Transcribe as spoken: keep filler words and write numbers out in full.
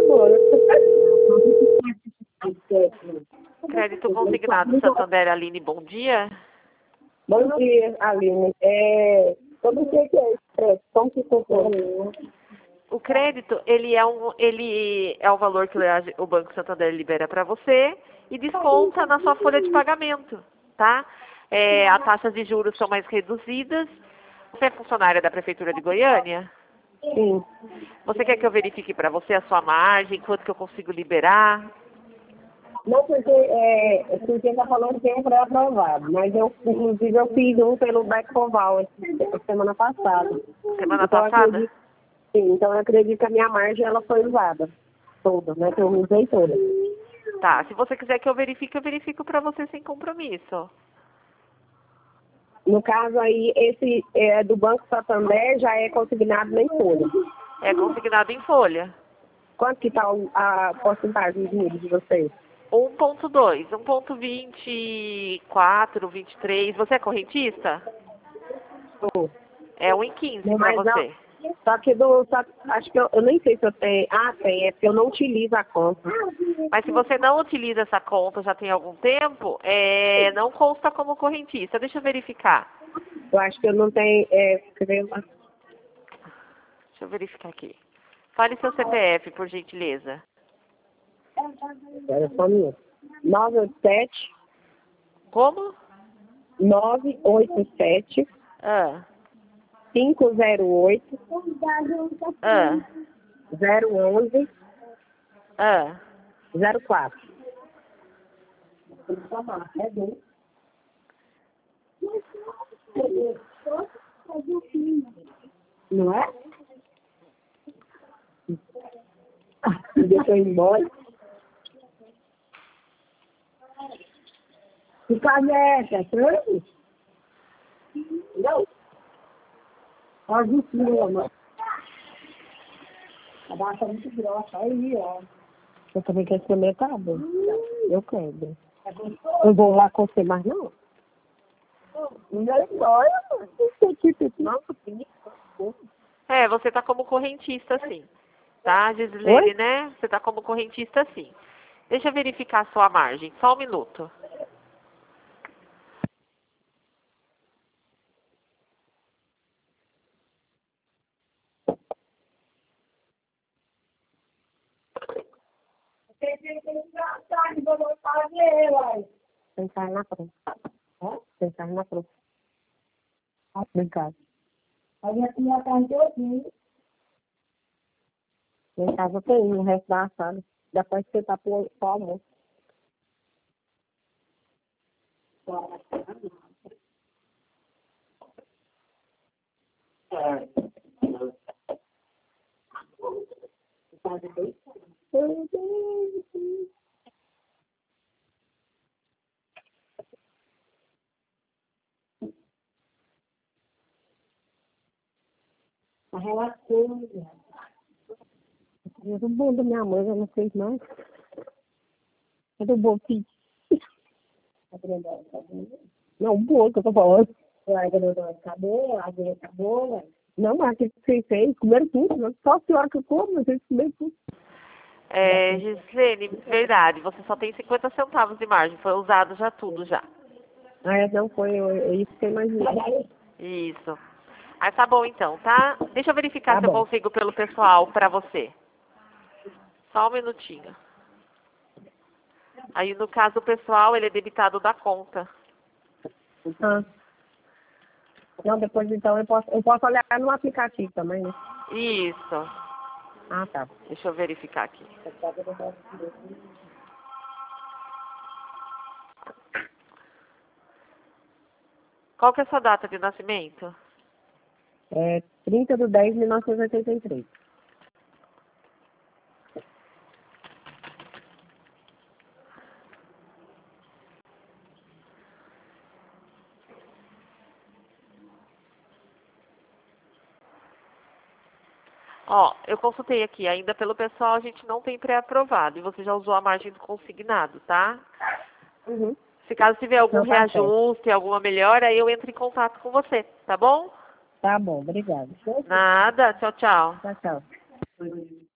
agora. Crédito consignado Santander, Aline, bom dia. Bom dia, Aline. É, sobre o que é esse como que funciona? O crédito, ele é, um, ele é o valor que o Banco Santander libera para você e desconta na sua folha de pagamento, tá? É, as taxas de juros são mais reduzidas. Você é funcionária da Prefeitura de Goiânia? Sim. Você quer que eu verifique para você a sua margem, quanto que eu consigo liberar? Não, porque é, porque está falando que é pré-aprovado, mas eu, inclusive, eu fiz um pelo Becoval semana passada. Semana Então, eu passada? acredito, sim, então eu acredito que a minha margem ela foi usada toda, né? Que eu usei toda. Tá, se você quiser que eu verifique, eu verifico para você sem compromisso. No caso aí, esse é, do Banco Santander já é consignado em folha. É consignado em folha. Quanto que está a porcentagem de juros de vocês? um ponto dois, um ponto vinte e quatro, vinte e três. Você é correntista? Sou. É um vírgula quinze para Mas não, você. só que do, só, acho que eu, eu nem sei se eu tenho. Ah, tem, é porque eu não utilizo a conta. Mas se você não utiliza essa conta já tem algum tempo, é, não consta como correntista. Deixa eu verificar. Eu acho que eu não tenho. É, deixa Deixa eu verificar aqui. Fale seu C P F, por gentileza. Era só um minuto. nove oito sete, Como? nove oito sete, Ah, cinco zero oito, ah, zero onze, ah. zero quatro. Não é? Deixa eu ir embora. Que carne é essa? É frango? Não. Pode ir, mano. A barra é muito grossa. Aí, ó. Eu também quero experimentar, bom. Eu quero. Eu vou lá com você, mas não. Não é embora, mano. Não sei que não. É, você tá como correntista, sim. Tá, Gislene, Oi? né? Você tá como correntista, sim. Deixa eu verificar a sua margem. Só um minuto. Sentar na frente. Sentar na frente. Obrigado. Em casa tem o resto da sala. Depois que você tá pro pro almoço. A relação. É do bom da minha mãe, eu não sei mais. É do bom filho. Não, o bolo que eu tô falando. Acabou, a agulha acabou. Não, mas que vocês fez, comeram tudo. Não. Só a senhora que eu como, vocês comeram tudo. É, Gislene, verdade, você só tem cinquenta centavos de margem. Foi usado já tudo, já. Ah, é, não foi eu, é isso que eu imaginei. Isso. Ah, tá bom então, tá? Deixa eu verificar Tá se eu bom. consigo pelo pessoal pra você. Só um minutinho. Aí, no caso, o pessoal, ele é debitado da conta. Ah. Não, depois então eu posso, eu posso olhar no aplicativo também, né? Isso. Ah, tá. Deixa eu verificar aqui. Qual que é a sua data de nascimento? É trinta de dez de mil novecentos e oitenta e três. Ó, eu consultei aqui, ainda pelo pessoal a gente não tem pré-aprovado e você já usou a margem do consignado, tá? Uhum. Se caso tiver algum Então tá certo. reajuste, alguma melhora, aí eu entro em contato com você, tá bom? Tá bom, obrigada. Nada, tchau, tchau. Tchau, tchau.